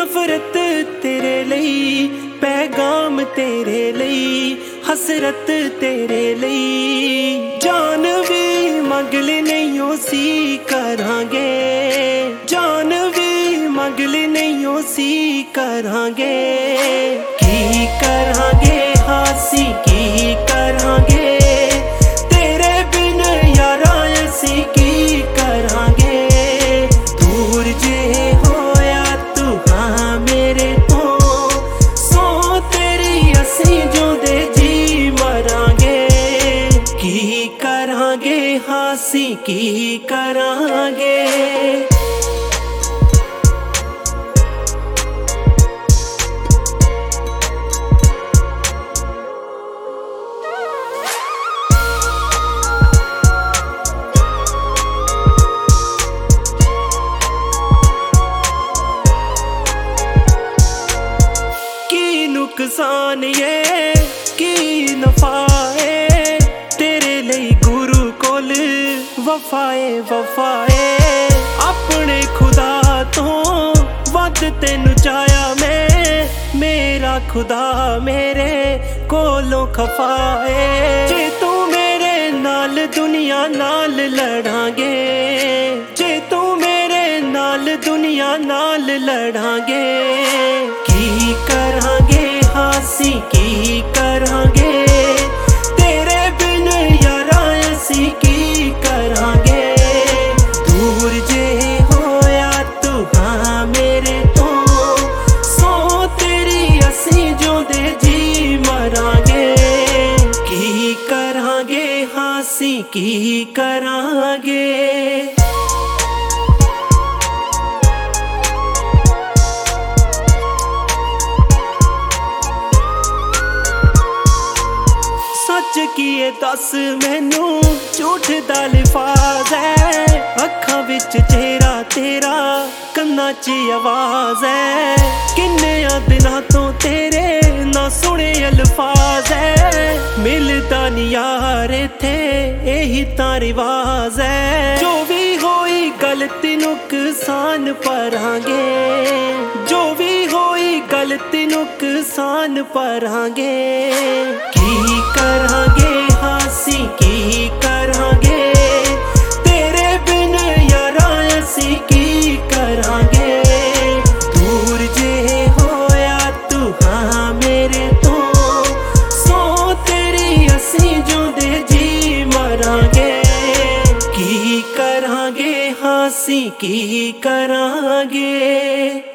नफरत तेरे लई, पैगाम तेरे लई, हसरत तेरे लई। जान भी मंग ले नहीं सी करांगे, जान भी मंग ले नहीं सी करांगे। की करांगे हासी की करांगे, तेरे बिन यारा असी की करांगे। दूर जे होया तू हाँ मेरे तो, सो तेरी असी जोंदे जी मरांगे। की करांगे हासी की करांगे। नुकसान ये की नफाए, तेरे लिए गुरु कोल वफाए वफाए। अपने खुदा तो वध तेनू चाया मैं, मेरा खुदा मेरे कोलों खफाए। जे तू मेरे नाल दुनिया नाल लड़ांगे, जे तू मेरे नाल दुनिया नाल लड़ांगे। की करांगे हासी की करांगे, तेरे बिन यारा असी की करांगे। दूर जे होया तू हाँ मेरे तो, सो तेरी असी जोंदे जी मरांगे। की करांगे हासी की करांगे। सच किए दस मैनू झूठ दा लिफाज है, अखां विच चेहरा तेरा कन्नां च आवाज है। किन्ने दिनां तो तेरे ना सुने अल्फाज है, मिलदा नी यार इत्थे यही तां रिवाज है। जो भी होई गलती नुकसान भरांगे, जो भी होई गलती नुकसान भरांगे। की करांगे हासी की करांगे, तेरे बिन यारा असी की करांगे। दूर जे होया तू हाँ मेरे तो, सो तेरी असी जोंदे जी मरांगे। की करांगे हासी की करांगे।